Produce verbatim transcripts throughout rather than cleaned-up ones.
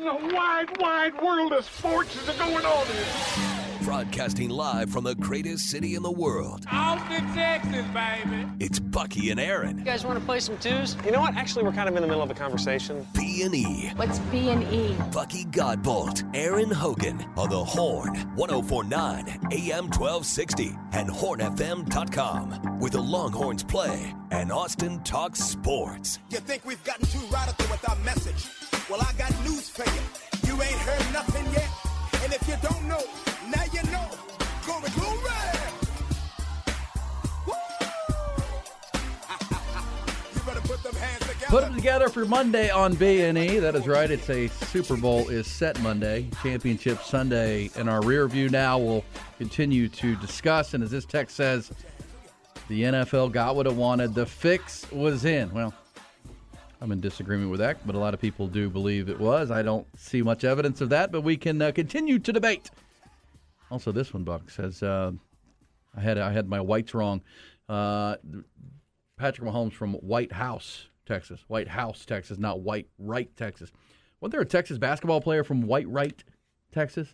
in the wide, wide world of sports is going on here? Broadcasting live from the greatest city in the world. Austin, Texas, baby. It's Bucky and Aaron. You guys want to play some twos? You know what? Actually, we're kind of in the middle of a conversation. B and E. What's B and E? Bucky Godbolt, Aaron Hogan on the Horn, one oh four point nine A M twelve sixty and horn f m dot com, where the Longhorns play and Austin talks sports. You think we've gotten too radical with our message? Well, I got news for you. You ain't heard nothing yet. And if you don't know, now you know. Glory, glory! Woo! You better put them hands together. Put them together for Monday on B and E. That is right. It's a Super Bowl is set Monday. Championship Sunday in our rear view now. We'll continue to discuss. And as this text says, the N F L got what it wanted. The fix was in. Well, I'm in disagreement with that, but a lot of people do believe it was. I don't see much evidence of that, but we can uh, continue to debate. Also, this one, Buck, says, uh, I had I had my whites wrong. Uh, Patrick Mahomes from White House, Texas. White House, Texas, not White Right, Texas. Wasn't there a Texas basketball player from White Right, Texas?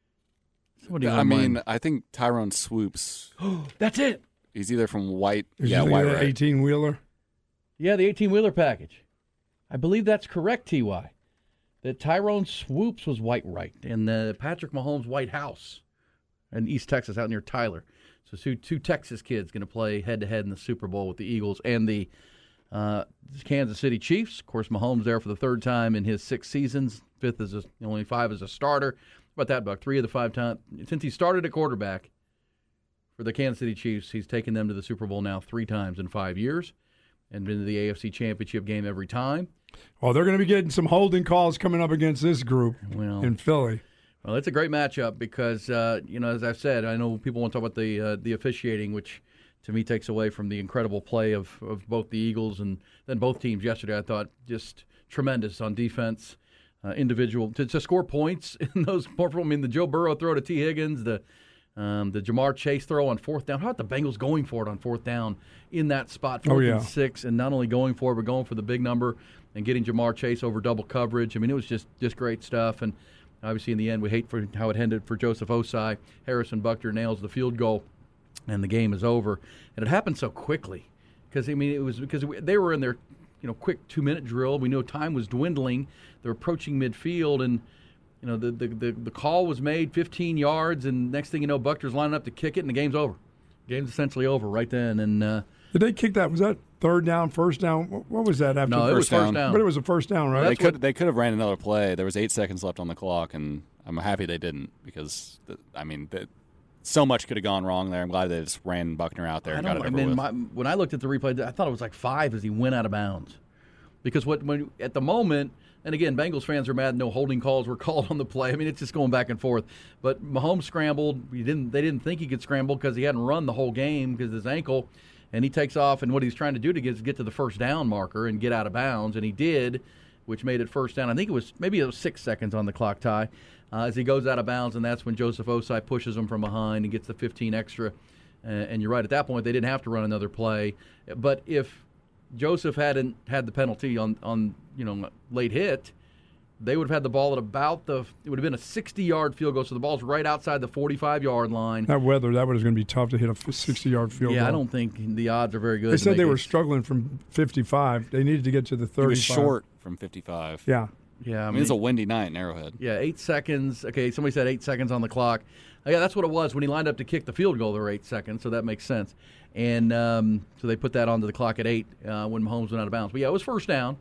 Somebody I mean, I think Tyrone Swoops. That's it. He's either from White, Is yeah, he White the Right. eighteen-wheeler? Yeah, the eighteen-wheeler package. I believe that's correct, T Y. That Tyrone Swoops was White Right, and uh, Patrick Mahomes White House in East Texas, out near Tyler. So two, two Texas kids going to play head-to-head in the Super Bowl with the Eagles and the uh, Kansas City Chiefs. Of course, Mahomes there for the third time in his six seasons, fifth as a, only five as a starter. How about that, Buck? Three of the five times since he started at quarterback for the Kansas City Chiefs, he's taken them to the Super Bowl now three times in five years and been to the A F C Championship game every time. Well, they're going to be getting some holding calls coming up against this group well, in Philly. Well, it's a great matchup because, uh, you know, as I've said, I know people want to talk about the uh, the officiating, which to me takes away from the incredible play of, of both the Eagles and then both teams yesterday. I thought just tremendous on defense, uh, individual, to, to score points in those. I mean, the Joe Burrow throw to T. Higgins, the um, the Jamar Chase throw on fourth down. How about the Bengals going for it on fourth down in that spot, fourth oh, yeah. and six, and not only going for it, but going for the big number and getting Jamar Chase over double coverage. I mean, it was just, just great stuff. And obviously, in the end, we hate for how it ended for Joseph Osai. Harrison Buckner nails the field goal, and the game is over. And it happened so quickly because, I mean, it was because they were in their, you know, quick two-minute drill. We knew time was dwindling. They're approaching midfield, and, you know, the, the, the, the call was made fifteen yards, and next thing you know, Buckner's lining up to kick it, and the game's over. The game's essentially over right then. And uh, did they kick that? Was that third down, first down? What was that after? No, it was first down. But it was a first down, right? They could they could have ran another play. There was eight seconds left on the clock, and I'm happy they didn't because, I mean, the, so much could have gone wrong there. I'm glad they just ran Buckner out there and got it over and then with. My, when I looked at the replay, I thought it was like five as he went out of bounds. Because what when at the moment, and again, Bengals fans are mad no holding calls were called on the play. I mean, it's just going back and forth. But Mahomes scrambled. He didn't. They didn't think he could scramble because he hadn't run the whole game because of his ankle. And he takes off, and what he's trying to do to get, is get to the first down marker and get out of bounds, and he did, which made it first down. I think it was maybe it was six seconds on the clock, Ty, uh, as he goes out of bounds, and that's when Joseph Osai pushes him from behind and gets the fifteen extra. Uh, and you're right, at that point they didn't have to run another play. But if Joseph hadn't had the penalty on, on you know late hit, they would have had the ball at about the – it would have been a sixty-yard field goal, so the ball's right outside the forty-five-yard line. That weather, that was going to be tough to hit a sixty-yard field yeah, goal. I don't think the odds are very good. They said they it. were struggling from fifty-five. They needed to get to the thirty-five. He was short from fifty-five. Yeah. Yeah, I I mean, mean, it's a windy night in Arrowhead. Yeah, eight seconds. Okay, somebody said eight seconds on the clock. Oh, yeah, that's what it was. When he lined up to kick the field goal, there were eight seconds, so that makes sense. And um, so they put that onto the clock at eight uh, when Mahomes went out of bounds. But, yeah, it was first down,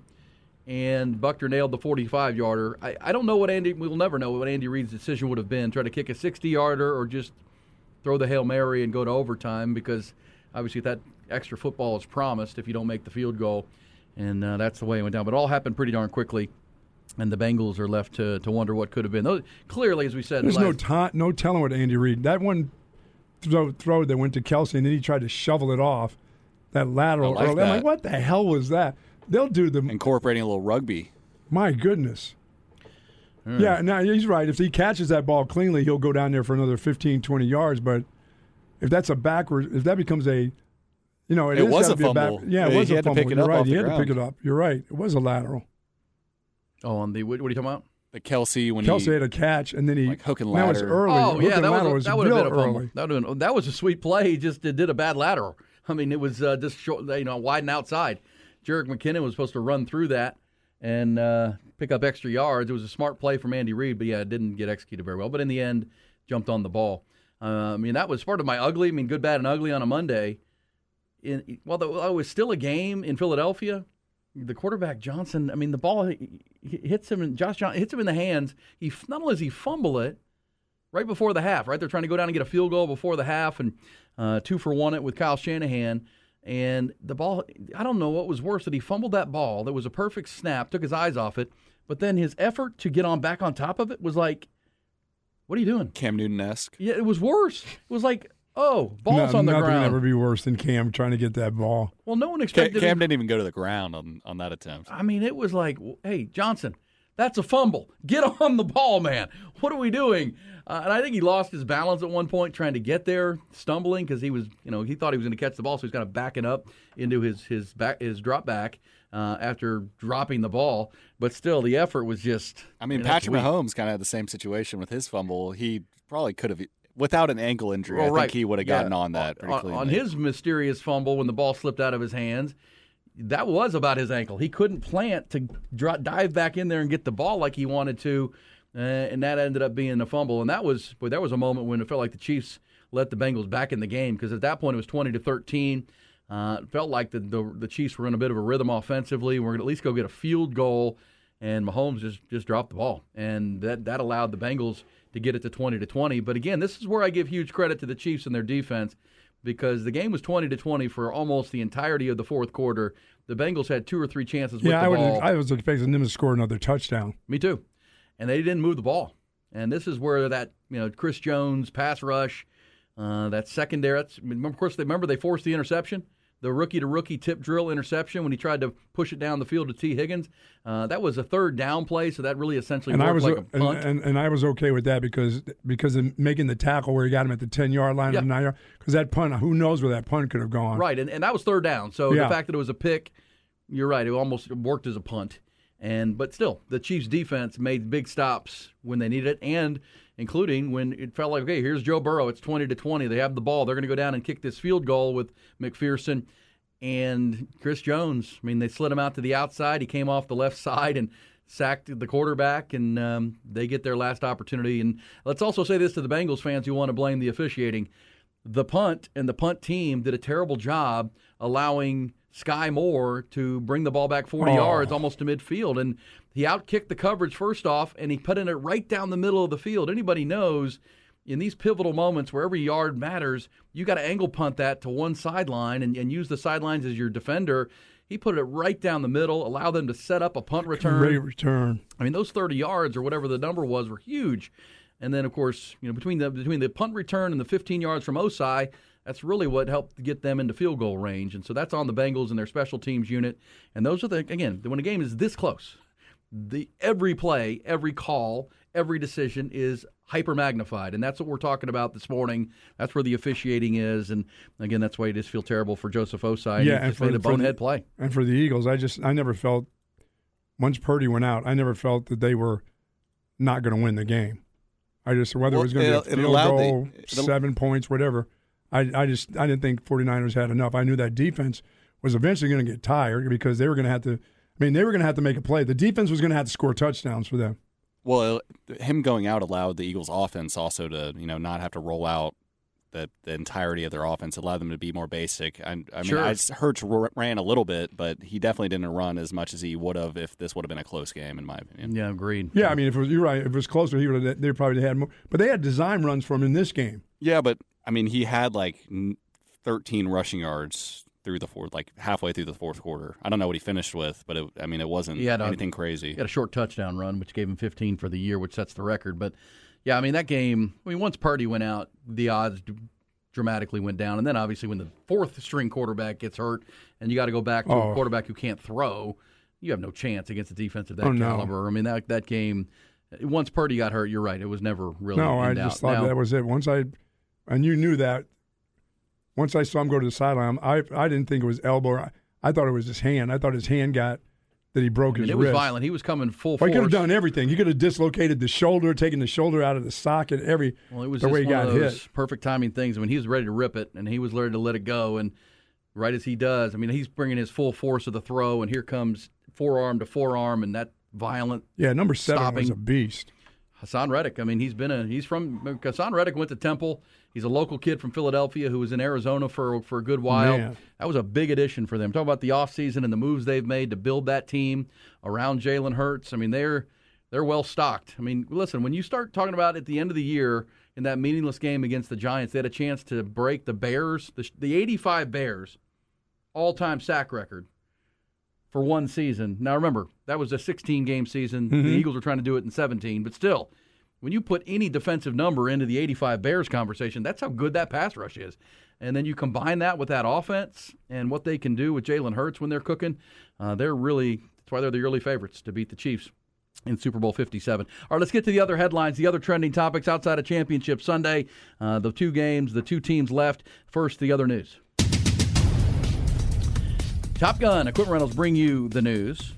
and Buckner nailed the forty-five-yarder. I, I don't know what Andy – we'll never know what Andy Reid's decision would have been, try to kick a sixty-yarder or just throw the Hail Mary and go to overtime because, obviously, that extra football is promised if you don't make the field goal. And uh, that's the way it went down. But it all happened pretty darn quickly. And the Bengals are left to, to wonder what could have been. Those, clearly, as we said, there's the no last, t- no telling what Andy Reid. That one throw, throw that went to Kelsey, and then he tried to shovel it off. That lateral. I like early. that. I'm like, what the hell was that? They'll do the Incorporating a little rugby. My goodness. Hmm. Yeah, no, he's right. If he catches that ball cleanly, he'll go down there for another fifteen, twenty yards. But if that's a backward, if that becomes a, you know, it, It is was gotta a be fumble. back, yeah, it He was a had to fumble. pick it You're up right. off He the had to pick ground. it up. You're right. It was a lateral. Oh, on the what, what are you talking about? the Kelsey when Kelsey he had a catch, and then he like hook and that was ladder. early. Oh Hook yeah, and that ladder was, was that would have real been a fumble. early. That would have been, that was a sweet play. He just did a bad lateral. I mean, it was uh, just short, you know, wide and outside. Jerick McKinnon was supposed to run through that and uh, pick up extra yards. It was a smart play from Andy Reid, but yeah, it didn't get executed very well. But in the end, jumped on the ball. Uh, I mean, that was part of my ugly. I mean, good, bad, and ugly on a Monday. In, while the, while it was still a game in Philadelphia, the quarterback Johnson. I mean, the ball he, he hits him, and Josh Johnson hits him in the hands. He not only does he fumble it right before the half, right? They're trying to go down and get a field goal before the half, and uh, two for one it with Kyle Shanahan. And the ball, I don't know what was worse, that he fumbled that ball. That was a perfect snap, took his eyes off it, but then his effort to get on back on top of it was like, what are you doing? Cam Newton-esque. Yeah, it was worse. It was like, oh, ball's No, on the nothing ground. would ever be worse than Cam trying to get that ball. Well, no one Cam, expected Cam him. didn't even go to the ground on, on that attempt. I mean, it was like, hey, Johnson, that's a fumble. Get on the ball, man. What are we doing? Uh, and I think he lost his balance at one point trying to get there, stumbling because he was, you know, he thought he was going to catch the ball, so he's kind of backing up into his his back his drop back uh, after dropping the ball. But still, the effort was just. I mean, you know, Patrick weak. Mahomes kind of had the same situation with his fumble. He probably could have, without an ankle injury, Well, I right. think he would have Yeah. gotten on that pretty on, cleanly. on his mysterious fumble when the ball slipped out of his hands. That was about his ankle. He couldn't plant to dri dive back in there and get the ball like he wanted to, uh, and that ended up being a fumble. And that was, boy, that was a moment when it felt like the Chiefs let the Bengals back in the game because at that point it was twenty to thirteen. Uh, it felt like the, the the Chiefs were in a bit of a rhythm offensively. We're going to at least go get a field goal, and Mahomes just just dropped the ball, and that that allowed the Bengals to get it to twenty to twenty. But again, this is where I give huge credit to the Chiefs and their defense, because the game was twenty to twenty for almost the entirety of the fourth quarter. The Bengals had two or three chances with Yeah, the I, would, ball. I was expecting them to score another touchdown. Me too. And they didn't move the ball. And this is where that, you know, Chris Jones pass rush, uh, that secondary. That's, of course, they remember they forced the interception, the rookie-to-rookie tip drill interception when he tried to push it down the field to T. Higgins. Uh, that was a third down play, so that really essentially And worked I was like a punt. and, and, and I was okay with that because because of making the tackle where he got him at the ten yard line Yeah. or nine yard. Because that punt, who knows where that punt could have gone? Right, and, and that was third down. So Yeah. the fact that it was a pick, you're right, it almost worked as a punt. And but still, the Chiefs' defense made big stops when they needed it, and including when it felt like, okay, here's Joe Burrow. It's twenty to twenty. They have the ball. They're going to go down and kick this field goal with McPherson and Chris Jones. I mean, they slid him out to the outside. He came off the left side and sacked the quarterback, and um, they get their last opportunity. And let's also say this to the Bengals fans who want to blame the officiating. The punt and the punt team did a terrible job allowing Sky Moore to bring the ball back forty Oh. yards almost to midfield. And he outkicked the coverage first off, and he put in it right down the middle of the field. Anybody knows in these pivotal moments where every yard matters, you got to angle punt that to one sideline and, and use the sidelines as your defender. He put it right down the middle, allow them to set up a punt return. Great return. I mean, those thirty yards or whatever the number was were huge. And then, of course, you know, between the between the punt return and the fifteen yards from Osai, that's really what helped get them into field goal range. And so that's on the Bengals and their special teams unit. And those are the, again, when a game is this close, the every play, every call, every decision is hyper magnified. And that's what we're talking about this morning. That's where the officiating is. And again, that's why I just feel terrible for Joseph Osai. Yeah, He and just for made the- a for bonehead the- play. And for the Eagles, I just I never felt once Purdy went out, I never felt that they were not going to win the game. I just whether Well, it was going to it- be it a field allowed the- goal, it- seven points, whatever. I I just I didn't think 49ers had enough. I knew that defense was eventually going to get tired because they were going to have to. I mean, they were going to have to make a play. The defense was going to have to score touchdowns for them. Well, him going out allowed the Eagles' offense also to, you know, not have to roll out the, the entirety of their offense. It allowed them to be more basic. I, I mean, Sure. I, Hurts r- ran a little bit, but he definitely didn't run as much as he would have if this would have been a close game, in my opinion. Yeah, agreed. Yeah, I mean, if it was, you're right. If it was closer, he would have. They probably had more. But they had design runs from him in this game. Yeah, but I mean, he had like thirteen rushing yards through the fourth, like halfway through the fourth quarter. I don't know what he finished with, but it, I mean, it wasn't He had a- anything crazy. He had a short touchdown run, which gave him fifteen for the year, which sets the record. But, yeah, I mean, that game, I mean, once Purdy went out, the odds d- dramatically went down. And then, obviously, when the fourth-string quarterback gets hurt and you got to go back to Oh. a quarterback who can't throw, you have no chance against a defense of that Oh, no. caliber. I mean, that that game, once Purdy got hurt, you're right, it was never really No, in I doubt. just thought Now- that was it. Once I, and you knew that. Once I saw him go to the sideline, I I didn't think it was elbow. I, I thought it was his hand. I thought his hand got that he broke I mean, his it wrist. was violent. He was coming full Well, force. he could have done everything. He could have dislocated the shoulder, taken the shoulder out of the socket, every Well, it was the just way he one got of those hit. perfect timing things. I mean, he was ready to rip it, and he was ready to let it go. And right as he does, I mean, he's bringing his full force of the throw, and here comes forearm to forearm, and that violent Yeah, number seven was stopping. a beast. Hassan Reddick. I mean, he's been a he's from Hassan Reddick went to Temple. He's a local kid from Philadelphia who was in Arizona for for a good while. Man. That was a big addition for them. Talk about the offseason and the moves they've made to build that team around Jalen Hurts. I mean, they're they're well stocked. I mean, listen, when you start talking about at the end of the year in that meaningless game against the Giants, they had a chance to break the Bears, the, the eighty-five Bears all-time sack record for one season. Now, remember, that was a sixteen-game season. Mm-hmm. The Eagles were trying to do it in seventeen. But still, when you put any defensive number into the eighty-five Bears conversation, that's how good that pass rush is. And then you combine that with that offense and what they can do with Jalen Hurts when they're cooking, uh, they're really – that's why they're the early favorites to beat the Chiefs in Super Bowl fifty-seven. All right, let's get to the other headlines, the other trending topics outside of Championship Sunday. Uh, the two games, the two teams left. First, the other news. Top Gun Equipment Rentals bring you the news.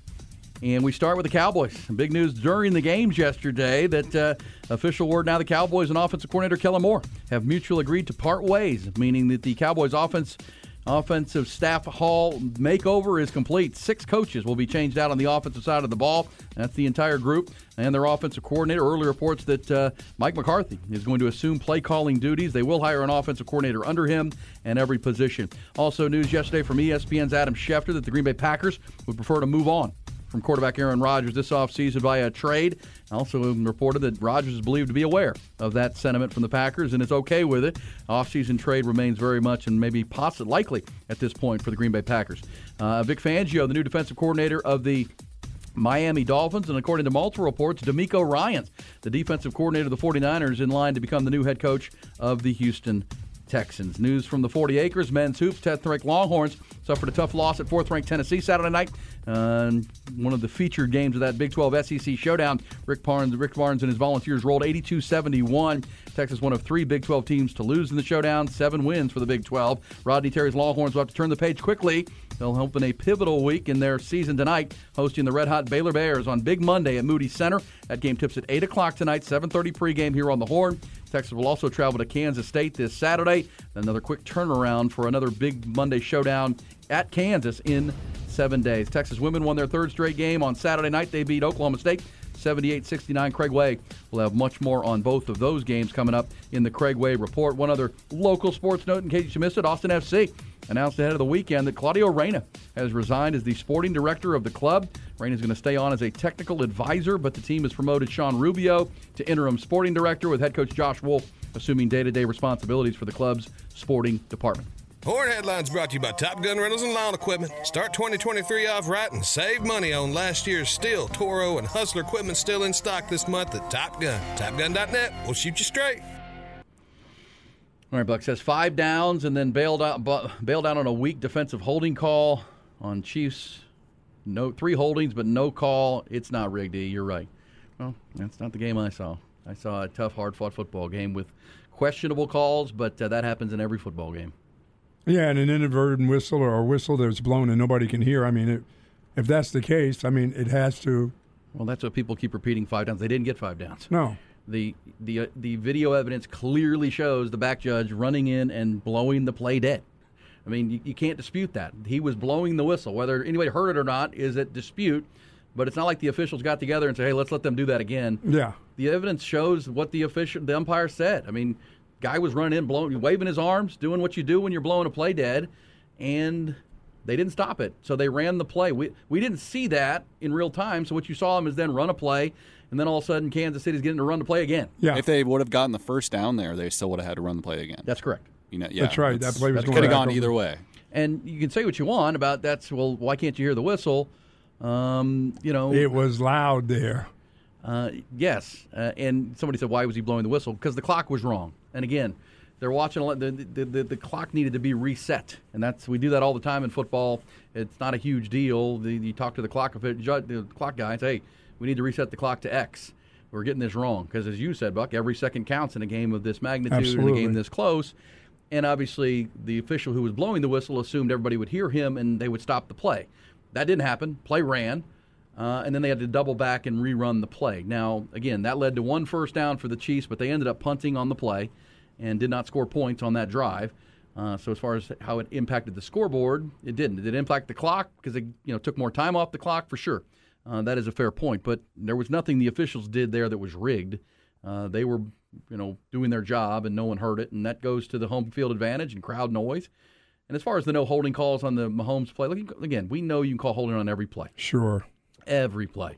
And we start with the Cowboys. Big news during the games yesterday that uh, official word now the Cowboys and offensive coordinator Kellen Moore have mutually agreed to part ways, meaning that the Cowboys offense offensive staff hall makeover is complete. Six coaches will be changed out on the offensive side of the ball. That's the entire group. And their offensive coordinator early reports that uh, Mike McCarthy is going to assume play calling duties. They will hire an offensive coordinator under him in every position. Also news yesterday from E S P N's Adam Schefter that the Green Bay Packers would prefer to move on from quarterback Aaron Rodgers this offseason via trade. Also reported that Rodgers is believed to be aware of that sentiment from the Packers and is okay with it. Offseason trade remains very much and maybe possibly likely at this point for the Green Bay Packers. Uh, Vic Fangio, the new defensive coordinator of the Miami Dolphins, and according to multiple reports, DeMeco Ryans, the defensive coordinator of the 49ers, in line to become the new head coach of the Houston Texans. News from the forty acres. Men's hoops, tenth-ranked Longhorns suffered a tough loss at fourth-ranked Tennessee Saturday night. Uh, one of the featured games of that Big twelve S E C showdown, Rick Barnes, Rick Barnes and his Volunteers rolled eighty-two seventy-one. Texas, one of three Big twelve teams to lose in the showdown. Seven wins for the Big twelve. Rodney Terry's Longhorns will have to turn the page quickly. They'll open a pivotal week in their season tonight, hosting the red-hot Baylor Bears on Big Monday at Moody Center. That game tips at eight o'clock tonight, seven thirty pregame here on the Horn. Texas will also travel to Kansas State this Saturday. Another quick turnaround for another big Monday showdown at Kansas in seven days. Texas women won their third straight game on Saturday night. They beat Oklahoma State seventy-eight sixty-nine. Craig Way will have much more on both of those games coming up in the Craig Way Report. One other local sports note in case you missed it, Austin F C announced ahead of the weekend that Claudio Reyna has resigned as the sporting director of the club. Reyna is going to stay on as a technical advisor, but the team has promoted Sean Rubio to interim sporting director, with head coach Josh Wolf assuming day-to-day responsibilities for the club's sporting department. Horn Headlines brought to you by Top Gun Rentals and Lawn Equipment. Start twenty twenty-three off right and save money on last year's Stihl, Toro, and Hustler equipment still in stock this month at Top Gun. Top Gun dot net. We'll shoot you straight. All right, Buck says five downs and then bailed out, bailed out on a weak defensive holding call on Chiefs. No, three holdings, but no call. It's not rigged, E. You're right. Well, that's not the game I saw. I saw a tough, hard-fought football game with questionable calls, but uh, that happens in every football game. Yeah, and an inadvertent whistle or a whistle that's blown and nobody can hear. I mean, it, if that's the case, I mean, it has to. Well, that's what people keep repeating, five downs. They didn't get five downs. No. The the uh, the video evidence clearly shows the back judge running in and blowing the play dead. I mean, you, you can't dispute that. He was blowing the whistle. Whether anybody heard it or not is at dispute, but it's not like the officials got together and said, hey, let's let them do that again. Yeah. The evidence shows what the official, the umpire said. I mean, guy was running in, blowing, waving his arms, doing what you do when you're blowing a play dead, and they didn't stop it. So they ran the play. We we didn't see that in real time, so what you saw him is then run a play, and then all of a sudden Kansas City's getting to run the play again. Yeah. If they would have gotten the first down there, they still would have had to run the play again. That's correct. You know, yeah, That's right. That play was going could have back gone over. either way. And you can say what you want about that's, well, why can't you hear the whistle? Um, you know, It was loud there. Uh, yes, uh, and somebody said, why was he blowing the whistle? Because the clock was wrong. And again, they're watching, a, the, the, the, the clock needed to be reset. And that's we do that all the time in football. It's not a huge deal. The, you talk to the clock, the clock guy and say, hey, we need to reset the clock to X. We're getting this wrong. Because as you said, Buck, every second counts in a game of this magnitude, Absolutely. in a game this close. And obviously, the official who was blowing the whistle assumed everybody would hear him and they would stop the play. that didn't happen. Play ran, uh, and then they had to double back and rerun the play. Now, again, that led to one first down for the Chiefs, but they ended up punting on the play and did not score points on that drive. Uh, so as far as how it impacted the scoreboard, it didn't. Did it impact the clock because it you know took more time off the clock? For sure. Uh, that is a fair point. But there was nothing the officials did there that was rigged. Uh, they were you know doing their job, and no one heard it, and that goes to the home field advantage and crowd noise. And as far as the no holding calls on the Mahomes play, look, again, we know you can call holding on every play. Sure. Every play.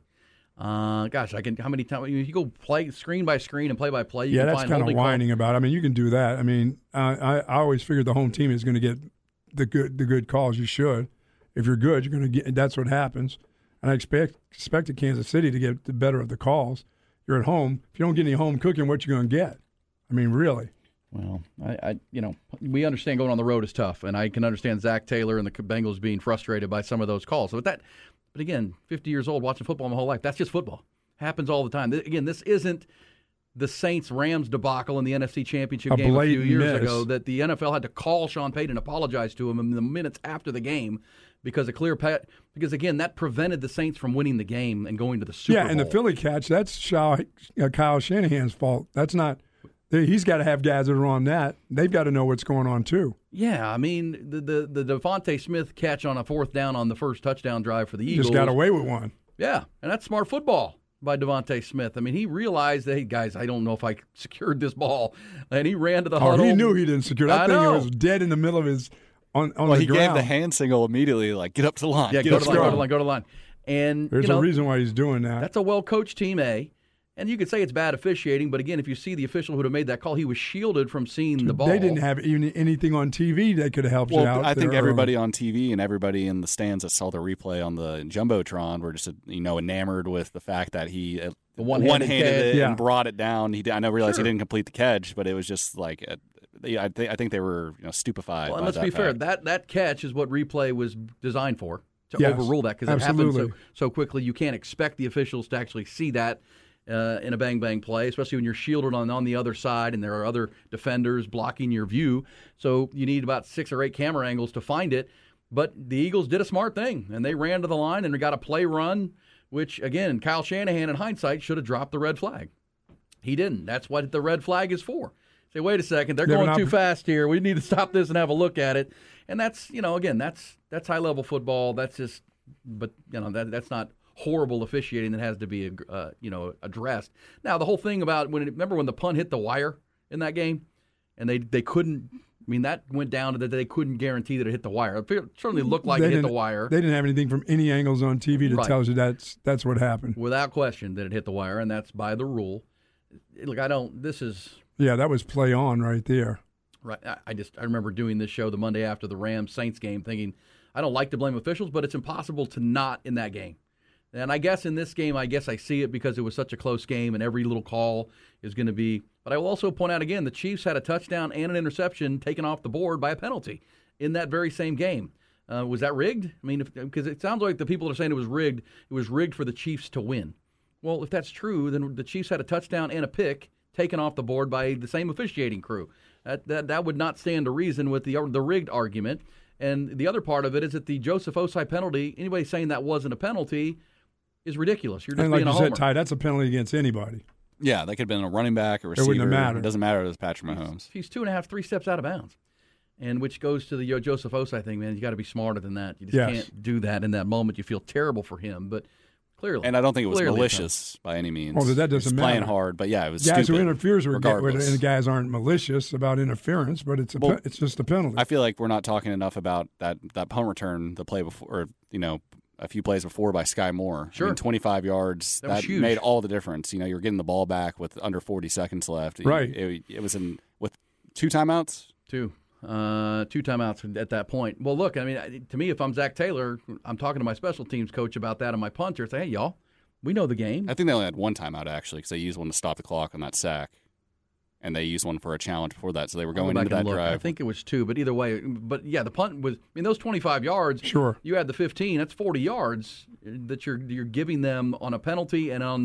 Uh, gosh, I can. How many times you go play screen by screen and play by play? You yeah, can that's find kind of holding whining call. about it. I mean, you can do that. I mean, uh, I I always figured the home team is going to get the good the good calls. You should. If you're good, you're going to get. That's what happens. And I expect expected Kansas City to get the better of the calls. You're at home. If you don't get any home cooking, what you going to get? I mean, really. Well, I, I, you know, we understand going on the road is tough, and I can understand Zach Taylor and the Bengals being frustrated by some of those calls. So, but that, but again, fifty years old, watching football my whole life, that's just football. Happens all the time. Again, this isn't the Saints-Rams debacle in the N F C Championship A game a few blatant years miss. ago that the N F L had to call Sean Payton and apologize to him in the minutes after the game because a clear pat. Because again, that prevented the Saints from winning the game and going to the Super yeah, Bowl. and the Philly catch, that's Shaw, uh, Kyle Shanahan's fault. That's not. He's got to have guys that are on that. They've got to know what's going on too. Yeah, I mean the the the Devontae Smith catch on a fourth down on the first touchdown drive for the Eagles. Just got away with one. Yeah, and that's smart football by Devontae Smith. I mean, he realized that, hey, guys, I don't know if I secured this ball. And he ran to the Oh, huddle. he knew he didn't secure that I thing. know. It was dead in the middle of his on, on well, the he ground. gave the hand signal immediately, like, get up to the line. Yeah, get go up to the line, go to the the line, go to the line. And, There's you know, a reason why he's doing that. that's a well-coached team, A. And you could say it's bad officiating, but again, if you see the official who would have made that call, he was shielded from seeing the ball. They didn't have even anything on T V that could have helped Well, you out. I think there everybody early. on T V and everybody in the stands that saw the replay on the Jumbotron were just, you know, enamored with the fact that he uh, The one-handed one-handed catch. it Yeah. and brought it down. He, did- I know, realized Sure. he didn't complete the catch, but it was just like, uh, they, I, think I think they were, you know, stupefied. Well, and by let's that be fair, fact. that, that catch is what replay was designed for, to Yes, overrule that, because it happened absolutely. so, so quickly. You can't expect the officials to actually see that uh, in a bang-bang play, especially when you're shielded on, on the other side and there are other defenders blocking your view. So you need about six or eight camera angles to find it. But the Eagles did a smart thing, and they ran to the line and got a play run, which, again, Kyle Shanahan, in hindsight, should have dropped the red flag. He didn't. That's what the red flag is for. Say, wait a second, they're They're going not- too fast here. We need to stop this and have a look at it. And that's, you know, again, that's that's high level football. That's just, but you know, that that's not horrible officiating that has to be, uh, you know, addressed. Now, the whole thing about when it, remember when the punt hit the wire in that game, and they they couldn't. I mean, that went down to that they couldn't guarantee that it hit the wire. It certainly looked like They it hit the didn't- wire. They didn't have anything from any angles on T V that Right. tells you that's that's what happened. Without question that it hit the wire, and that's by the rule. Look, I don't. This is. Yeah, that was play on right there. Right. I- I just I remember doing this show the Monday after the Rams Saints game, thinking I don't like to blame officials, but it's impossible to not in that game. And I guess in this game, I guess I see it because it was such a close game, and every little call is going to be. But I will also point out again, the Chiefs had a touchdown and an interception taken off the board by a penalty in that very same game. Uh, was that rigged? I mean, because it sounds like the people are saying it was rigged. It was rigged for the Chiefs to win. Well, if that's true, then the Chiefs had a touchdown and a pick taken off the board by the same officiating crew. That that, that would not stand to reason with the the rigged argument. And the other part of it is that the Joseph Osai penalty, anybody saying that wasn't a penalty is ridiculous. You're just And like being you a homer. said, Ty, that's a penalty against anybody. Yeah, that could have been a running back, a wouldn't have receiver. mattered. It doesn't matter. It was Patrick Mahomes. He's two and a half, three steps out of bounds. And which goes to the Yo- Joseph Osai thing, man. You got to be smarter than that. You just Yes. can't do that in that moment. You feel terrible for him, but clearly. And I don't think it was clearly it's malicious by any means. Well, that He was doesn't playing matter. hard, but yeah, it was Guys stupid, who interferes with, with regardless. and the guys aren't malicious about interference, but it's a Well, pe- it's just a penalty. I feel like we're not talking enough about that, that punt return, the play before, or, you know, a few plays before by Sky Moore. Sure. I mean, twenty-five yards. That That, was huge. made all the difference. You know, you're getting the ball back with under forty seconds left. Right. It, it was in with two timeouts. Two. Uh, two timeouts at that point. Well, look, I mean, I- to me, if I'm Zach Taylor, I'm talking to my special teams coach about that and my punter. Say, hey, y'all, we know the game. I think they only had one timeout, actually, because they used one to stop the clock on that sack. And they used one for a challenge before that, so they were I'll go going back into and that look. I drive. think it was two, but either way, but yeah, the punt was. I mean, those twenty-five yards. Sure. You had the fifteen. That's forty yards that you're you're giving them on a penalty and on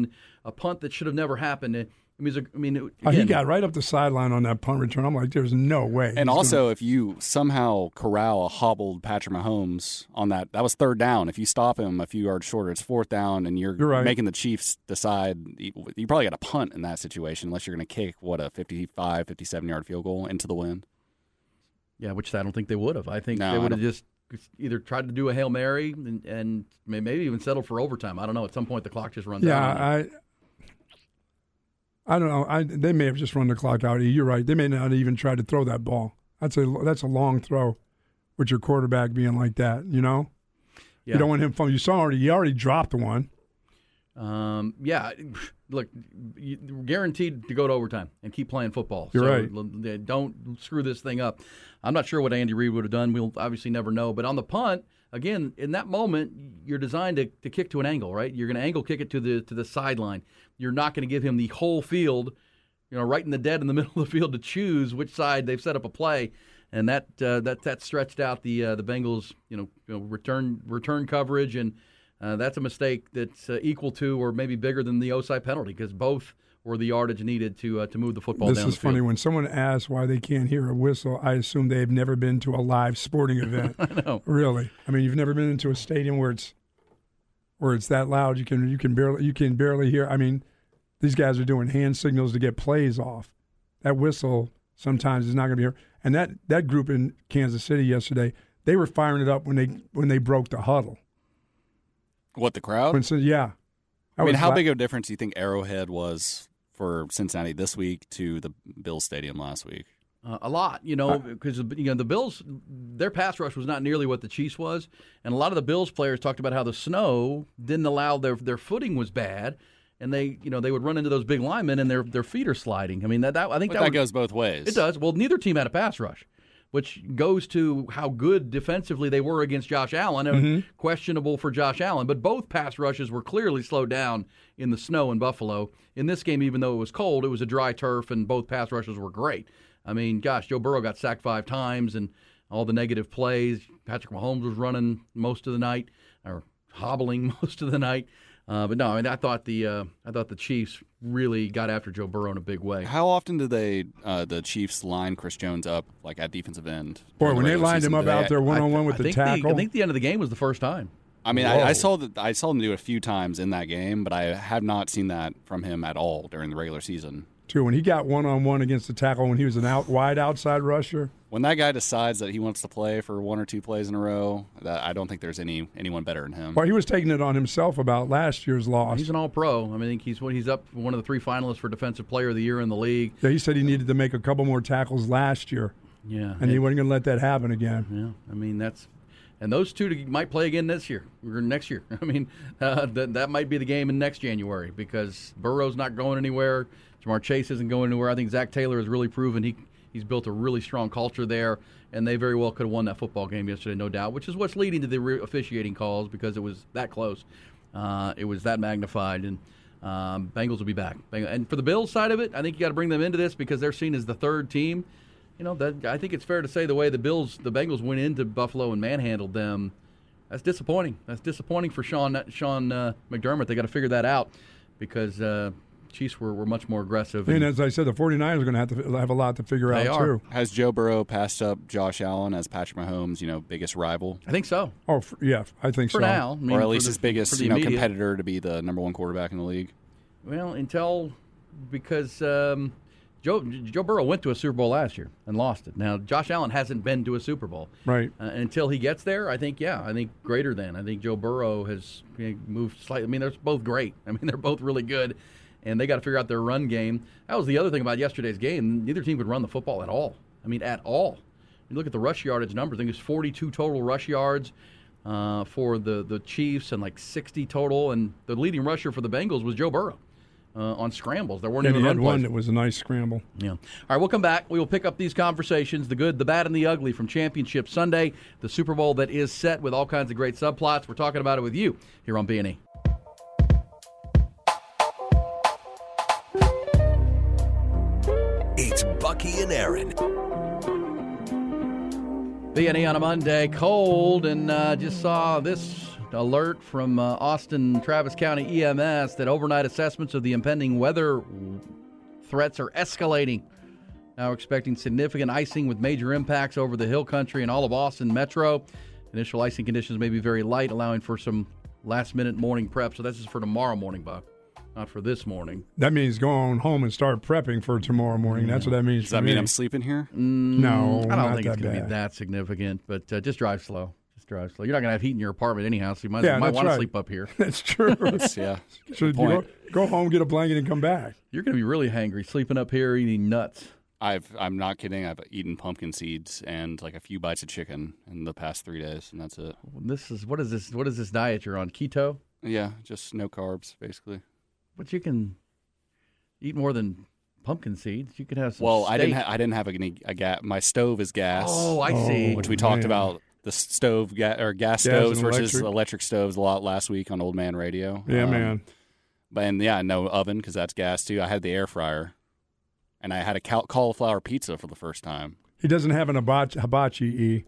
a punt that should have never happened. I mean, I mean, again, oh, he got right up the sideline on that punt return. I'm like, there's no way. And also, gonna... if you somehow corral a hobbled Patrick Mahomes on that, that was third down. If you stop him a few yards shorter, it's fourth down, and you're, you're right. making the Chiefs decide. You probably got a punt in that situation unless you're going to kick, what, a fifty-five, fifty-seven-yard field goal into the wind. Yeah, which I don't think they would have. I think no, they would have just either tried to do a Hail Mary and, and maybe even settled for overtime. I don't know. At some point, the clock just runs yeah, out. Yeah, I... I don't know. I, they may have just run the clock out. You're right. They may not even try to throw that ball. That's a that's a long throw, with your quarterback being like that. You know, yeah. You don't want him. From, you saw already. He already dropped one. Um. Yeah. Look, you're guaranteed to go to overtime and keep playing football. You're so right. Don't screw this thing up. I'm not sure what Andy Reid would have done. We'll obviously never know. But on the punt, again, in that moment, you're designed to, to kick to an angle, right? You're going to angle kick it to the to the sideline. You're not going to give him the whole field, you know, right in the dead in the middle of the field to choose which side they've set up a play, and that uh, that that stretched out the uh, the Bengals, you know, you know, return return coverage, and uh, that's a mistake that's uh, equal to or maybe bigger than the O-side penalty because both were the yardage needed to uh, to move the football this down the field. This is funny. When someone asks why they can't hear a whistle, I assume they've never been to a live sporting event. I know. Really. I mean, you've never been into a stadium where it's where it's that loud. You can you can barely you can barely hear. I mean, these guys are doing hand signals to get plays off. That whistle sometimes is not going to be heard. And that, that group in Kansas City yesterday, they were firing it up when they when they broke the huddle. What, the crowd? When, yeah. I mean, how la- big of a difference do you think Arrowhead was for Cincinnati this week to the Bills Stadium last week? Uh, a lot, you know, because you know the Bills, their pass rush was not nearly what the Chiefs was, and a lot of the Bills players talked about how the snow didn't allow their their footing was bad, and they you know they would run into those big linemen and their their feet are sliding. I mean that, that I think but that, that would, goes both ways. It does. Well, neither team had a pass rush, which goes to how good defensively they were against Josh Allen. Mm-hmm. Questionable for Josh Allen, but both pass rushes were clearly slowed down in the snow in Buffalo. In this game, even though it was cold, it was a dry turf, and both pass rushes were great. I mean, gosh, Joe Burrow got sacked five times, and all the negative plays. Patrick Mahomes was running most of the night, or hobbling most of the night. Uh, but no, I mean, I thought the uh, I thought the Chiefs really got after Joe Burrow in a big way. How often do they uh, the Chiefs line Chris Jones up like at defensive end? Boy, when the they lined him up out there one on one with I the tackle, the, I think the end of the game was the first time. I mean, I, I saw that I saw him do it a few times in that game, but I have not seen that from him at all during the regular season. Too, when he got one-on-one against the tackle when he was an out wide outside rusher. When that guy decides that he wants to play for one or two plays in a row, that, I don't think there's any anyone better than him. Well, he was taking it on himself about last year's loss. He's an all-pro. I mean, I think he's he's up for one of the three finalists for Defensive Player of the Year in the league. Yeah, he said he needed to make a couple more tackles last year. Yeah. And it, he wasn't going to let that happen again. Yeah, I mean, that's – and those two might play again this year or next year. I mean, uh, that, that might be the game in next January because Burrow's not going anywhere. Jamar Chase isn't going anywhere. I think Zach Taylor has really proven he he's built a really strong culture there, and they very well could have won that football game yesterday, no doubt, which is what's leading to the re- officiating calls because it was that close. Uh, it was that magnified, and um, Bengals will be back. And for the Bills side of it, I think you got to bring them into this because they're seen as the third team. You know, that, I think it's fair to say the way the Bills, the Bengals went into Buffalo and manhandled them, that's disappointing. That's disappointing for Sean Sean uh, McDermott. They got to figure that out because uh, Chiefs were, were much more aggressive. And, and as I said, the 49ers are going to have to have a lot to figure out, are. too. Has Joe Burrow passed up Josh Allen as Patrick Mahomes' you know, biggest rival? I think so. Oh, for, yeah, I think for so. For now. I mean, or at least the, his biggest you know, competitor to be the number one quarterback in the league? Well, until because um, Joe Joe Burrow went to a Super Bowl last year and lost it. Now, Josh Allen hasn't been to a Super Bowl. Right. Uh, until he gets there, I think, yeah, I think greater than. I think Joe Burrow has you know, moved slightly. I mean, they're both great. I mean, they're both really good. And they got to figure out their run game. That was the other thing about yesterday's game. Neither team could run the football at all. I mean, at all. You look at the rush yardage numbers. I think it's forty-two total rush yards uh, for the, the Chiefs and like sixty total. And the leading rusher for the Bengals was Joe Burrow uh, on scrambles. There weren't and even he run had plays. one that was a nice scramble. Yeah. All right, we'll come back. We will pick up these conversations, the good, the bad, and the ugly from Championship Sunday, the Super Bowl that is set with all kinds of great subplots. We're talking about it with you here on B and E. It's Bucky and Aaron. B and E on a Monday, cold, and uh, just saw this alert from uh, Austin Travis County E M S that overnight assessments of the impending weather threats are escalating. Now expecting significant icing with major impacts over the hill country and all of Austin Metro. Initial icing conditions may be very light, allowing for some last-minute morning prep. So this is for tomorrow morning, Buck, not for this morning. That means going home and start prepping for tomorrow morning. That's what that means. Does for that me. mean I'm sleeping here? Mm, No, I don't not think it's that going to be bad. that significant, but uh, just drive slow. Just drive slow. You're not going to have heat in your apartment anyhow, so you might, Yeah, might that's want right. to sleep up here. That's true. Yeah. Should you go, point. go home, get a blanket, and come back. You're going to be really hangry, sleeping up here, eating nuts. I've I'm not kidding. I've eaten pumpkin seeds and like a few bites of chicken in the past three days, and that's it. This is what is this? What is this diet you're on? Keto? Yeah, just no carbs, basically. But you can eat more than pumpkin seeds. You could have some. Well, I didn't. steak. Ha- I didn't have any. A ga- My stove is gas. Oh, I see. Which we talked man. about the stove ga- or gas, Gas stoves and versus electric. electric. stoves a lot last week on Old Man Radio. Yeah, Um, man. But and yeah, no oven because that's gas too. I had the air fryer, and I had a cal- cauliflower pizza for the first time. He doesn't have an hibachi, hibachi E.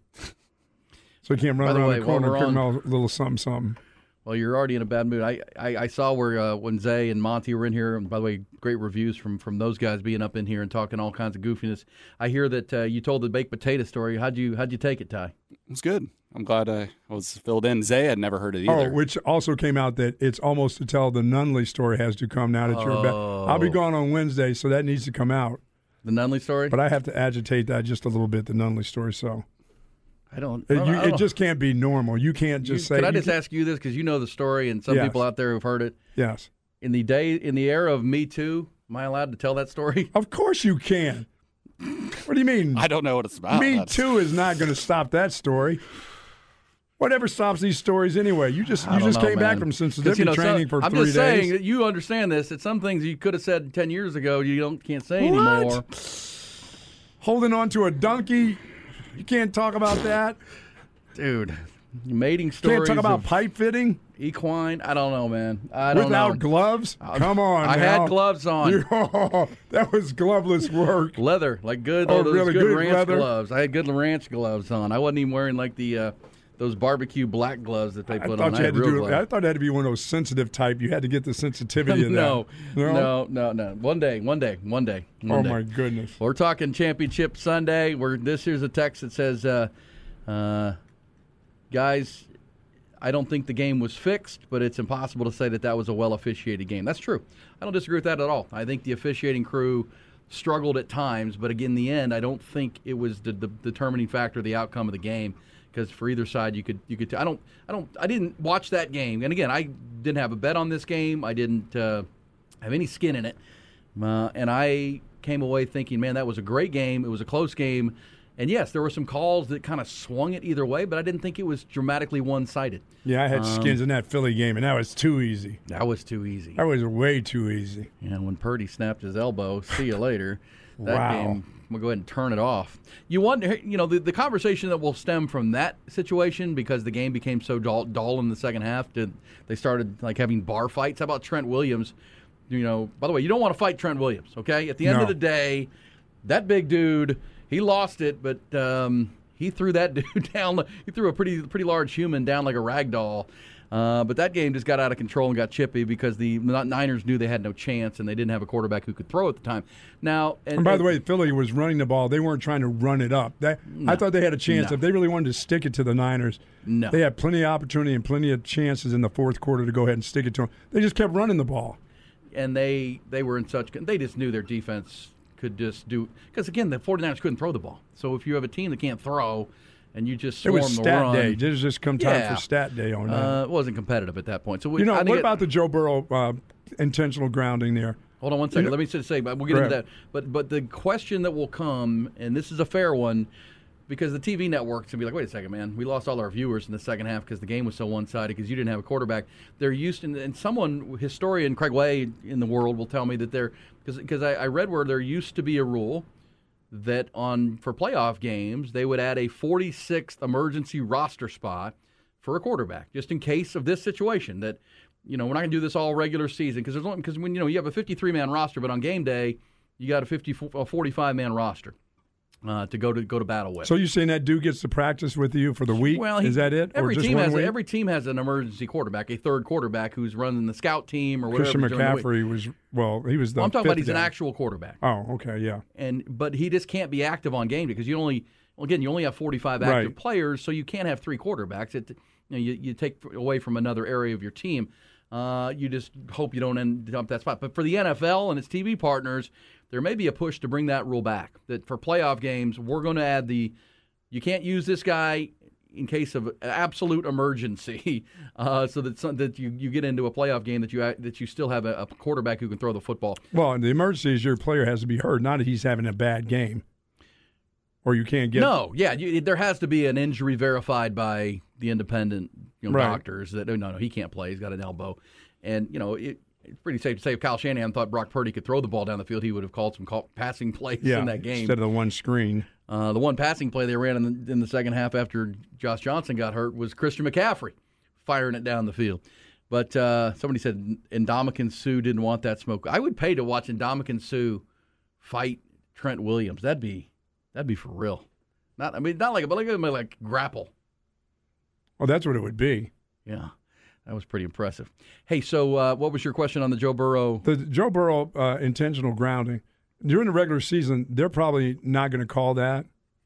So he can't By run the around way, the while corner we're and cook on- him a little something, something. Well, you're already in a bad mood. I, I, I saw where uh, when Zay and Monty were in here, and by the way, great reviews from, from those guys being up in here and talking all kinds of goofiness. I hear that uh, you told the baked potato story. How'd you how'd you take it, Ty? It was good. I'm glad I was filled in. Zay had never heard it Oh, either. which also came out that it's almost to tell the Nunley story has to come now that you're back. I'll be gone on Wednesday, so that needs to come out. The Nunley story? But I have to agitate that just a little bit, the Nunley story. So I don't. it, I don't- you, I don't it know. just can't be normal. You can't just You- say. Could I you just can't- ask you this because you know the story, and some Yes. people out there who've heard it. Yes. In the day, in the era of Me Too, am I allowed to tell that story? Of course you can. What do you mean? I don't know what it's about. Me That's- Too is not going to stop that story. Whatever stops these stories anyway? You just I you don't just know, came back man. from 'Cause, sensitivity you know, training some- for I'm three just days. saying that you understand this. That some things you could have said ten years ago, you don't can't say What? anymore. Holding on to a donkey, you can't talk about that. Dude, mating stories. Can't talk about of pipe fitting equine. I don't know, man. I don't without know. gloves. Come on, I now. had gloves on. You- oh, that was gloveless work. Leather, like good, Oh, those really? good, Good ranch leather? gloves. I had good ranch gloves on. I wasn't even wearing like the uh, those barbecue black gloves that they I put thought on. you I had to real do. gloves. I thought it had to be one of those sensitive type. You had to get the sensitivity of that. no, no, no, no. One day, one day, one day. One Oh day. my goodness. We're talking championship Sunday. We're this here's a text that says, uh, uh, "Guys, I don't think the game was fixed, but it's impossible to say that that was a well officiated game." That's true. I don't disagree with that at all. I think the officiating crew struggled at times, but again, in the end, I don't think it was the, the determining factor of the outcome of the game. Because for either side, you could you could. T- I don't I don't I didn't watch that game, and again, I didn't have a bet on this game. I didn't uh, have any skin in it, uh, and I came away thinking, man, that was a great game. It was a close game, and yes, there were some calls that kind of swung it either way, but I didn't think it was dramatically one-sided. Yeah, I had Um, skins in that Philly game, and that was too easy. That was too easy. That was way too easy. And when Purdy snapped his elbow, see you later. That Wow. game, we'll go ahead and turn it off. You wonder, you know, the, the conversation that will stem from that situation because the game became so dull, dull in the second half. Did they started like having bar fights? How about Trent Williams? You know, by the way, you don't want to fight Trent Williams. Okay, at the end No. of the day, that big dude, he lost it, but um, he threw that dude down. He threw a pretty pretty large human down like a rag doll. Uh, but that game just got out of control and got chippy because the Niners knew they had no chance and they didn't have a quarterback who could throw at the time. Now, and, And by the way, Philly was running the ball. They weren't trying to run it up. That, I thought they had a chance. No. If they really wanted to stick it to the Niners, No. they had plenty of opportunity and plenty of chances in the fourth quarter to go ahead and stick it to them. They just kept running the ball. and they they were in such they just knew their defense could just do because again the 49ers couldn't throw the ball. So if you have a team that can't throw and you just It swarm was the stat run, day. It was just come time Yeah. for stat day on that. uh, it wasn't competitive at that point. So we, you know, I what think it- about the Joe Burrow uh, intentional grounding there? Hold on one second. You know- Let me just say, but we'll get Go into ahead. that. But but the question that will come, and this is a fair one, because the T V networks will be like, wait a second, man, we lost all our viewers in the second half because the game was so one-sided because you didn't have a quarterback. They're used to, and someone, historian Craig Way in the world will tell me that they're, because because I, I read where there used to be a rule that on for playoff games they would add a forty-sixth emergency roster spot for a quarterback just in case of this situation that you know we're not going to do this all regular season because there's only because when you know you have a fifty-three man roster but on game day you got a fifty a forty-five man roster uh, to go to go to battle with. So you're saying that dude gets to practice with you for the week? Well, he, is that it? Every or just team one has week? every team has an emergency quarterback, a third quarterback who's running the scout team or whatever. Christian during the week. McCaffrey was well. He was the. Well, I'm talking fifth about he's guy. an actual quarterback. Oh, okay, yeah. And but he just can't be active on game day because you only well, again you only have forty-five active Right. players, so you can't have three quarterbacks. It you, know, you you take away from another area of your team. Uh, you just hope you don't end up that spot. But for the N F L and its T V partners, there may be a push to bring that rule back. That for playoff games, we're going to add the you can't use this guy in case of absolute emergency, uh, so that some, that you, you get into a playoff game that you that you still have a, a quarterback who can throw the football. Well, the emergency is your player has to be hurt, not that he's having a bad game, or you can't get. No, yeah, you, there has to be an injury verified by the independent you know, Right. doctors that no, no, he can't play. He's got an elbow, and you know it, it's pretty safe to say if Kyle Shanahan thought Brock Purdy could throw the ball down the field, he would have called some call, passing plays yeah, in that game instead of the one screen. Uh, the one passing play they ran in the, in the second half after Josh Johnson got hurt was Christian McCaffrey firing it down the field. But uh, somebody said Ndamukong Suh didn't want that smoke. I would pay to watch Ndamukong Suh fight Trent Williams. That'd be that'd be for real. Not I mean not like but like like grapple. Well, that's what it would be. Yeah, that was pretty impressive. Hey, so uh, what was your question on the Joe Burrow? The Joe Burrow uh, intentional grounding during the regular season, they're probably not going to call that.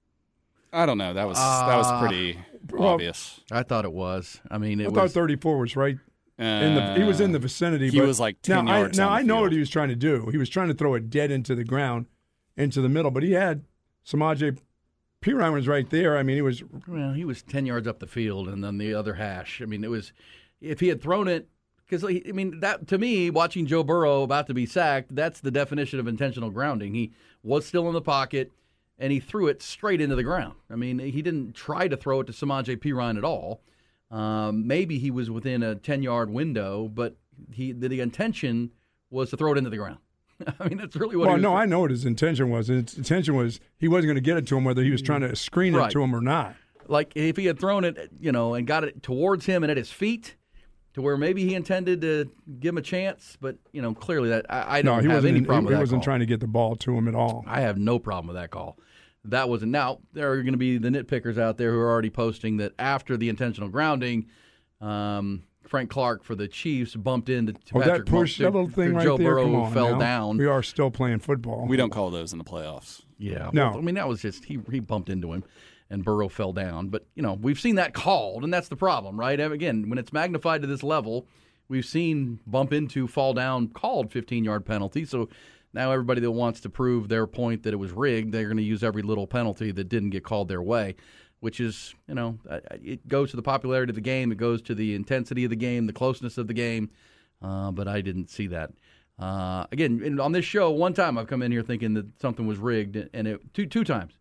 I don't know. That was that was pretty well, obvious. I thought it was. I mean, it I was. thought thirty-four was right. In the, he was in the vicinity. He but was like ten now yards I, now on the I know field. what he was trying to do. He was trying to throw it dead into the ground, into the middle. But he had Samaje Perine was right there. I mean, he was. Well, he was ten yards up the field, and then the other hash. I mean, it was if he had thrown it because I mean that to me, watching Joe Burrow about to be sacked, that's the definition of intentional grounding. He was still in the pocket, and he threw it straight into the ground. I mean, he didn't try to throw it to Samaje Perine at all. Um, maybe he was within a ten-yard window, but he the, the intention was to throw it into the ground. I mean, that's really what Well, he was no, doing. I know what his intention was. His intention was he wasn't going to get it to him, whether he was trying to screen Right. it to him or not. Like if he had thrown it, you know, and got it towards him and at his feet, to where maybe he intended to give him a chance, but you know, clearly that I, I No, don't he have wasn't. any He, problem he with that wasn't call. trying to get the ball to him at all. I have no problem with that call. That wasn't. Now there are going to be the nitpickers out there who are already posting that after the intentional grounding, um, Frank Clark for the Chiefs bumped into Oh, Patrick that push, Mahomes. that little thing right Joe there. Burrow Come on, fell now. down. We are still playing football. We don't call those in the playoffs. Yeah. No. Well, I mean, that was just, he, he bumped into him and Burrow fell down. But, you know, we've seen that called, and that's the problem, right? Again, when it's magnified to this level, we've seen bump into, fall down called fifteen-yard penalty. So now everybody that wants to prove their point that it was rigged, they're going to use every little penalty that didn't get called their way, which is, you know, it goes to the popularity of the game. It goes to the intensity of the game, the closeness of the game. Uh, but I didn't see that. Uh, again, on this show, one time I've come in here thinking that something was rigged, and it two two times.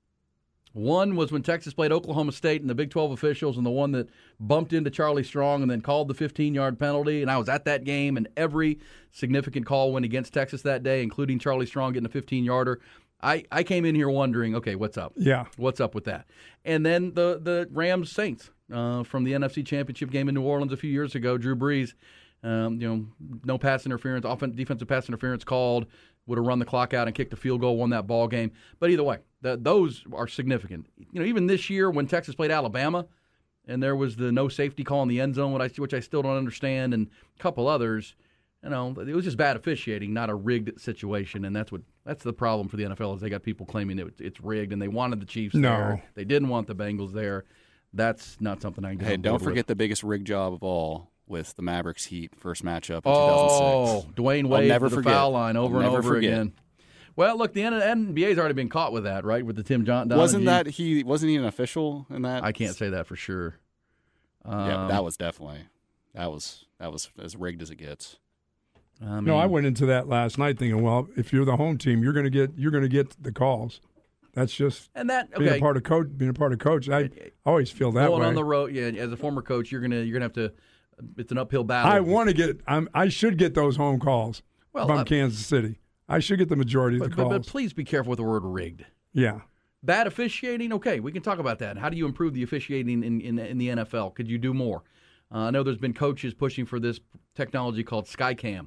One was when Texas played Oklahoma State and the Big twelve officials, and the one that bumped into Charlie Strong and then called the fifteen-yard penalty. And I was at that game, and every significant call went against Texas that day, including Charlie Strong getting a fifteen-yarder. I, I came in here wondering, okay, what's up? Yeah. What's up with that? And then the, the Rams-Saints uh, from the N F C Championship game in New Orleans a few years ago, Drew Brees, um, you know, no pass interference, offensive defensive pass interference called, would have run the clock out and kicked a field goal, won that ball game. But either way, the, those are significant. You know, even this year when Texas played Alabama and there was the no safety call in the end zone, which I, which I still don't understand, and a couple others, you know, it was just bad officiating, not a rigged situation, and that's what that's the problem for the N F L is they got people claiming it, it's rigged, and they wanted the Chiefs No. there. They didn't want the Bengals there. That's not something I can get Hey, on don't board forget with. the biggest rig job of all with the Mavericks Heat first matchup in Oh, two thousand six. Dwayne I'll Wade never to the forget. foul line over I'll and never over forget. again. Well, look, the N B A's already been caught with that, right? With the Tim John. Wasn't Donaghy. that he? Wasn't he an official in that? I can't say that for sure. Um, Yeah, but that was definitely that was that was as rigged as it gets. I mean, No, I went into that last night thinking, well, if you're the home team, you're going to get you're going to get the calls. That's just and that being okay. a part of coach. Being a part of coach, I always feel that Going way. on the road, yeah. As a former coach, you're gonna you're gonna have to. It's an uphill battle. I want to get. I'm, I should get those home calls Well, from uh, Kansas City. I should get the majority of but, the but, calls. but please be careful with the word rigged. Yeah. Bad officiating, okay, we can talk about that. How do you improve the officiating in, in, in the N F L? Could you do more? Uh, I know there's been coaches pushing for this technology called Skycam,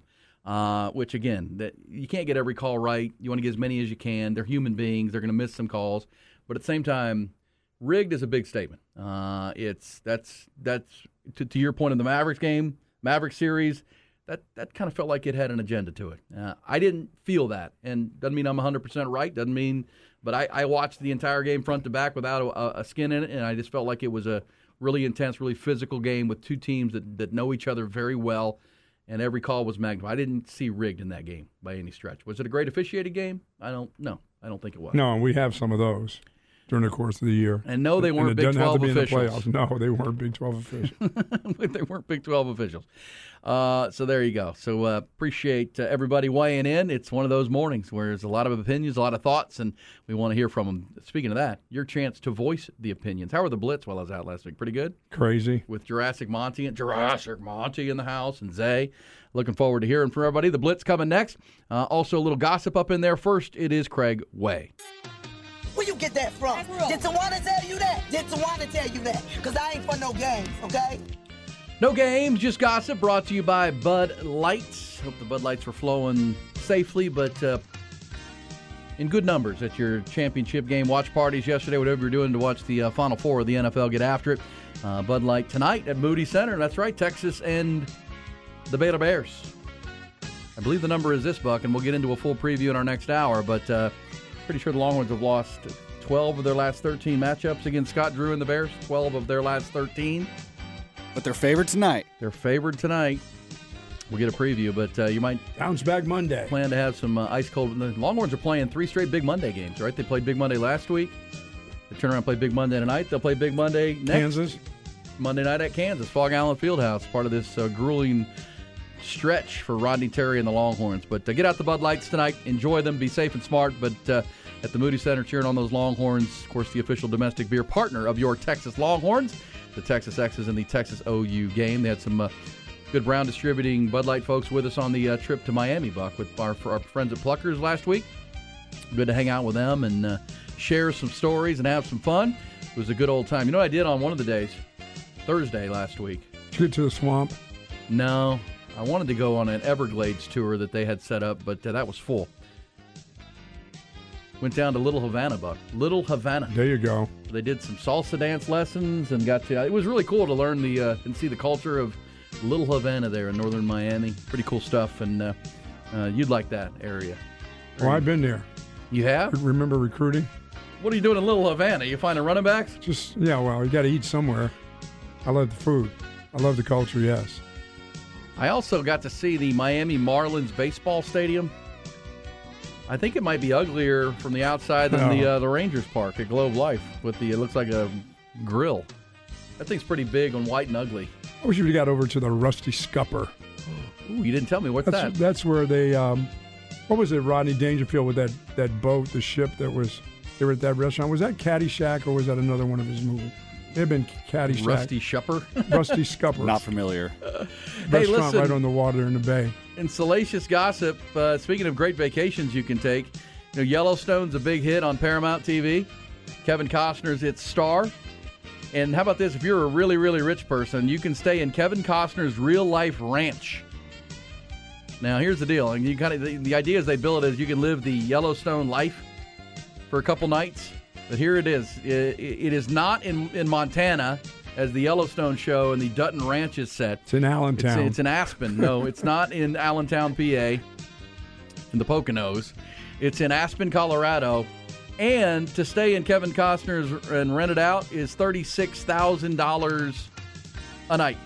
uh, which, again, that you can't get every call right. You want to get as many as you can. They're human beings. They're going to miss some calls. But at the same time, rigged is a big statement. Uh, it's that's that's to, to your point in the Mavericks game, Mavericks series, that, that kind of felt like it had an agenda to it. Uh, I didn't feel that. And doesn't mean I'm one hundred percent right. Doesn't mean – but I, I watched the entire game front to back without a, a skin in it, and I just felt like it was a really intense, really physical game with two teams that, that know each other very well, and every call was magnified. I didn't see rigged in that game by any stretch. Was it a great officiated game? I don't know. I don't think it was. No, and we have some of those during the course of the year. And no, they weren't and it Big doesn't have twelve to be officials. In the playoffs. No, they weren't Big twelve officials. They weren't Big twelve officials. Uh, so there you go. So uh, appreciate uh, everybody weighing in. It's one of those mornings where there's a lot of opinions, a lot of thoughts, and we want to hear from them. Speaking of that, your chance to voice the opinions. How were the Blitz while I was out last week? Pretty good? Crazy. With Jurassic Monty and Jurassic Monty in the house and Zay. Looking forward to hearing from everybody. The Blitz coming next. Uh, also a little gossip up in there. First, it is Craig Way. Where you get that from? Did Tawana tell you that? Did Tawana tell you that? Because I ain't for no games, okay? No games, just gossip, brought to you by Bud Lights. Hope the Bud Lights were flowing safely, but uh, in good numbers at your championship game. Watch parties yesterday, whatever you're doing to watch the uh, Final Four of the N F L get after it. Uh, Bud Light tonight at Moody Center. That's right, Texas and the Baylor Bears. I believe the number is this, Buck, and we'll get into a full preview in our next hour, but uh, pretty sure the Longhorns have lost twelve of their last thirteen matchups against Scott Drew and the Bears, twelve of their last thirteen. But they're favored tonight. They're favored tonight. We'll get a preview, but uh, you might bounce back Monday. Plan to have some uh, ice cold. The Longhorns are playing three straight Big Monday games, right? They played Big Monday last week. They turn around and play Big Monday tonight. They'll play Big Monday next Kansas. Monday night at Kansas, Fog Allen Fieldhouse, part of this uh, grueling stretch for Rodney Terry and the Longhorns. But uh, get out the Bud Lights tonight. Enjoy them. Be safe and smart. But uh, at the Moody Center, cheering on those Longhorns. Of course, the official domestic beer partner of your Texas Longhorns. The Texas X's in the Texas O U game. They had some uh, good Brown Distributing Bud Light folks with us on the uh, trip to Miami, Buck, with our, our friends at Pluckers last week. Good to hang out with them and uh, share some stories and have some fun. It was a good old time. You know what I did on one of the days? Thursday last week. Did you get to the swamp? No. I wanted to go on an Everglades tour that they had set up, but uh, that was full. Went down to Little Havana, Buck. Little Havana. There you go. They did some salsa dance lessons and got to. It was really cool to learn the uh, and see the culture of Little Havana there in northern Miami. Pretty cool stuff, and uh, uh, you'd like that area. Well, I've been there. You have? Remember recruiting? What are you doing in Little Havana? You finding running backs? Just yeah. Well, you got to eat somewhere. I love the food. I love the culture. Yes. I also got to see the Miami Marlins baseball stadium. I think it might be uglier from the outside than no. the uh, the Rangers Park at Globe Life. With the it looks like a grill. That thing's pretty big and white and ugly. I wish you would have got over to the Rusty Scupper. Ooh, you didn't tell me. What's that's, that? That's where they. Um, what was it? Rodney Dangerfield with that that boat, the ship that was. They were at that restaurant. Was that Caddyshack or was that another one of his movies? It had been Caddyshack. Rusty Shupper? Rusty Scupper. Not familiar. Uh, Restaurant hey, listen, right on the water in the bay. In salacious gossip, uh, speaking of great vacations you can take, you know, Yellowstone's a big hit on Paramount T V. Kevin Costner's its star. And how about this? If you're a really, really rich person, you can stay in Kevin Costner's real-life ranch. Now, here's the deal. And you kind of the, the idea is they build it as you can live the Yellowstone life for a couple nights. But here it is. It, it is not in, in Montana, as the Yellowstone show and the Dutton Ranch is set. It's in Allentown. It's, it's in Aspen. No, it's not in Allentown, P A, in the Poconos. It's in Aspen, Colorado. And to stay in Kevin Costner's and rent it out is thirty-six thousand dollars a night.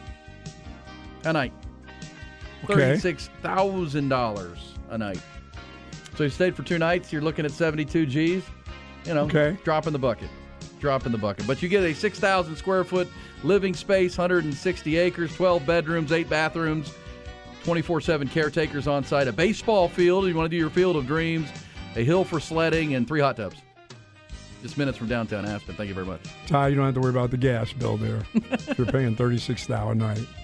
A night. Okay. thirty-six thousand dollars a night. So you stayed for two nights, you're looking at seventy-two G's. You know, okay. drop in the bucket. Drop in the bucket. But you get a six thousand square foot living space, one hundred sixty acres, twelve bedrooms, eight bathrooms, twenty-four seven caretakers on site, a baseball field, you want to do your field of dreams, a hill for sledding, and three hot tubs. Just minutes from downtown Aspen. Thank you very much. Ty, you don't have to worry about the gas bill there. You're paying thirty-six thousand dollars a night.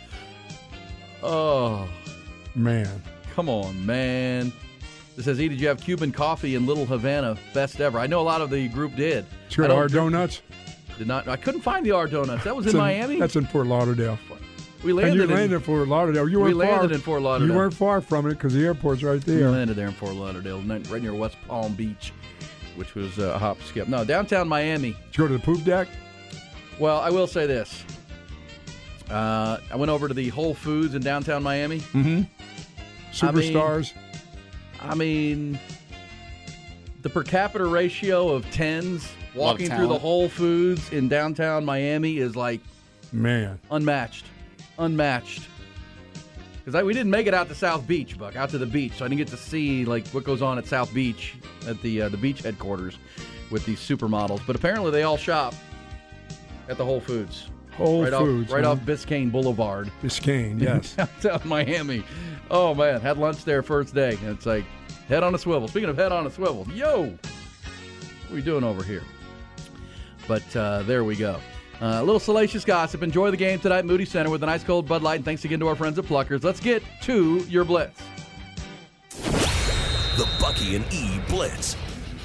Oh. Man. Come on, man. This says, E, did you have Cuban coffee in Little Havana? Best ever. I know a lot of the group did. Did you go to our donuts? Did not. I couldn't find the R Donuts. That was in, in Miami? That's in Fort Lauderdale. We landed. And you in, landed in Fort Lauderdale. You we weren't landed far, in Fort Lauderdale. You weren't far from it because the airport's right We there. landed there in Fort Lauderdale, right near West Palm Beach, which was a hop, skip. No, downtown Miami. Did you go to the poop deck? Well, I will say this. Uh, I went over to the Whole Foods in downtown Miami. Mm-hmm. Superstars. I mean, I mean, the per capita ratio of tens walking through the Whole Foods in downtown Miami is like man unmatched, unmatched. Because we didn't make it out to South Beach, Buck, out to the beach, so I didn't get to see like what goes on at South Beach at the uh, the beach headquarters with these supermodels. But apparently, they all shop at the Whole Foods. Whole right Foods, off, right huh? off Biscayne Boulevard. Biscayne, yes. Downtown Miami. Oh, man. Had lunch there first day. And it's like, head on a swivel. Speaking of head on a swivel, yo, what are we doing over here? But uh, there we go. Uh, a little salacious gossip. Enjoy the game tonight, Moody Center, with a nice cold Bud Light. And thanks again to our friends at Pluckers. Let's get to your Blitz. The Bucky and E Blitz.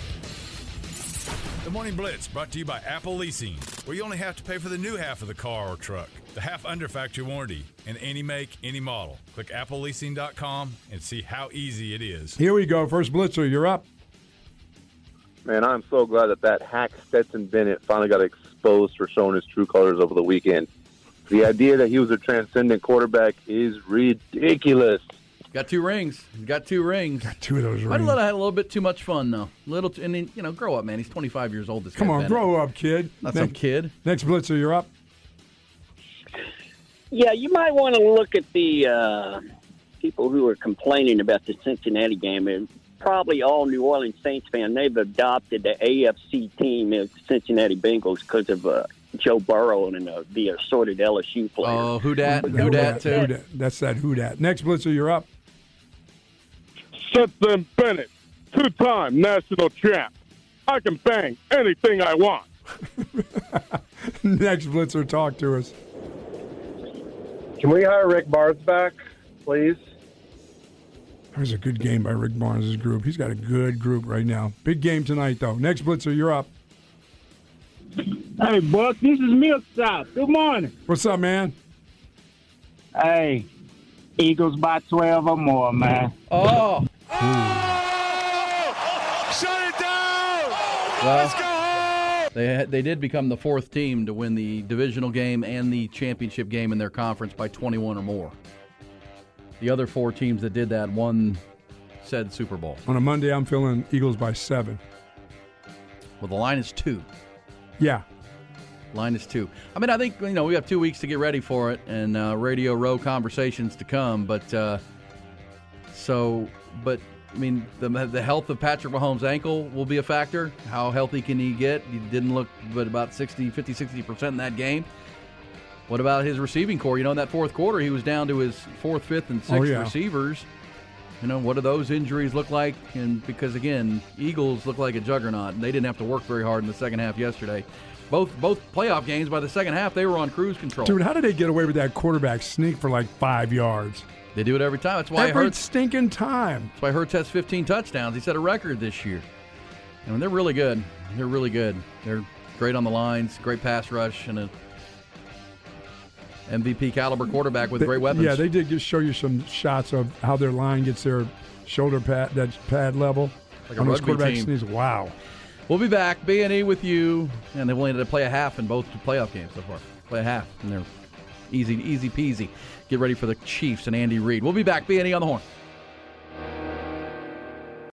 The Morning Blitz brought to you by Apple Leasing, where you only have to pay for the new half of the car or truck, the half under factory warranty, and any make, any model. Click apple leasing dot com and see how easy it is. Here we go. First Blitzer, you're up. Man, I'm so glad that that hack Stetson Bennett finally got exposed for showing his true colors over the weekend. The idea that he was a transcendent quarterback is ridiculous. Got two rings. Got two rings. Got two of those Might rings. have had a little bit too much fun, though. Little, t- and then, you know, grow up, man. He's twenty-five years old. This Come guy, on, Bennett. grow up, kid. Not next, some kid. Next Blitzer, you're up. Yeah, you might want to look at the uh, people who are complaining about the Cincinnati game. And probably all New Orleans Saints fans, they've adopted the A F C team as Cincinnati Bengals because of uh, Joe Burrow and uh, the assorted L S U players. Oh, who dat? Who dat, too? Who dat? That's that who dat. Next Blitzer, you're up. Stetson Bennett, two-time national champ. I can bang anything I want. Next Blitzer, talk to us. Can we hire Rick Barnes back, please? That was a good game by Rick Barnes' group. He's got a good group right now. Big game tonight, though. Next Blitzer, you're up. Hey, Buck, this is Milksop. Good morning. What's up, man? Hey, Eagles by twelve or more, man. Oh. Shut it down! Well, Let's go home! They had, they did become the fourth team to win the divisional game and the championship game in their conference by twenty-one or more. The other four teams that did that won said Super Bowl. On a Monday, I'm feeling Eagles by seven. Well, the line is two. Yeah. Line is two. I mean, I think, you know, we have two weeks to get ready for it and uh, Radio Row conversations to come. But, uh, so, but, I mean, the the health of Patrick Mahomes' ankle will be a factor. How healthy can he get? He didn't look but about sixty, fifty, sixty percent in that game. What about his receiving core? You know, in that fourth quarter, he was down to his fourth, fifth, and sixth Oh, yeah. receivers. You know, what do those injuries look like? And because, again, Eagles look like a juggernaut, and they didn't have to work very hard in the second half yesterday. Both both playoff games, by the second half, they were on cruise control. Dude, how did they get away with that quarterback sneak for like five yards? They do it every time. That's why Every Hurts, stinking time. that's why Hurts has fifteen touchdowns. He set a record this year. I mean, they're really good. They're really good. They're great on the lines, great pass rush, and a M V P caliber quarterback with They- great weapons. Yeah, they did just show you some shots of how their line gets their shoulder pad, that pad level. Like a on those rugby quarterback team. sneaks. Wow. We'll be back, B and E with you, and they've only had to play a half in both playoff games so far. Play a half, and they're easy, easy peasy. Get ready for the Chiefs and Andy Reid. We'll be back, B and E on the Horn.